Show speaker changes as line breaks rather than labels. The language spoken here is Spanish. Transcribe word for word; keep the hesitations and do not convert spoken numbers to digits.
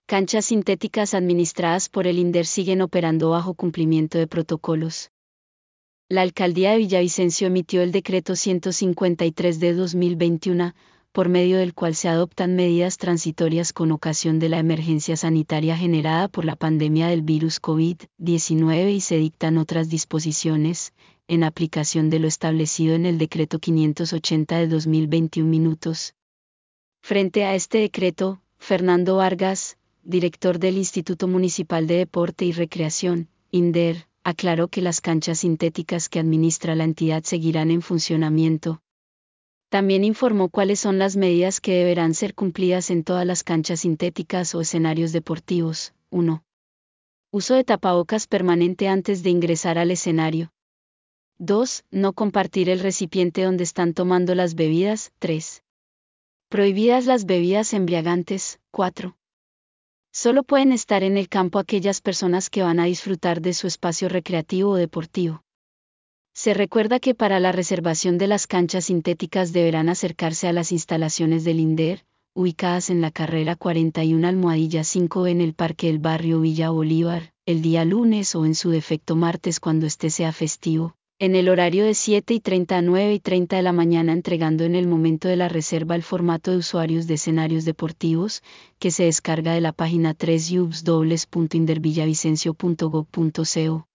Canchas sintéticas administradas por el INDER siguen operando bajo cumplimiento de protocolos. La Alcaldía de Villavicencio emitió el Decreto ciento cincuenta y tres de dos mil veintiuno, por medio del cual se adoptan medidas transitorias con ocasión de la emergencia sanitaria generada por la pandemia del virus COVID diecinueve y se dictan otras disposiciones, en aplicación de lo establecido en el Decreto quinientos ochenta de dos mil veintiuno minutos. Frente a este decreto, Fernando Vargas, director del Instituto Municipal de Deporte y Recreación, INDER, aclaró que las canchas sintéticas que administra la entidad seguirán en funcionamiento. También informó cuáles son las medidas que deberán ser cumplidas en todas las canchas sintéticas o escenarios deportivos. uno. Uso de tapabocas permanente antes de ingresar al escenario. dos. No compartir el recipiente donde están tomando las bebidas. tres. Prohibidas las bebidas embriagantes. cuatro. Solo pueden estar en el campo aquellas personas que van a disfrutar de su espacio recreativo o deportivo. Se recuerda que para la reservación de las canchas sintéticas deberán acercarse a las instalaciones del INDER, ubicadas en la carrera cuarenta y uno almohadilla cinco en el Parque del Barrio Villa Bolívar, el día lunes o en su defecto martes cuando este sea festivo, en el horario de siete y treinta a nueve y treinta de la mañana, entregando en el momento de la reserva el formato de usuarios de escenarios deportivos, que se descarga de la página w w w punto inder villavicencio punto gob punto co.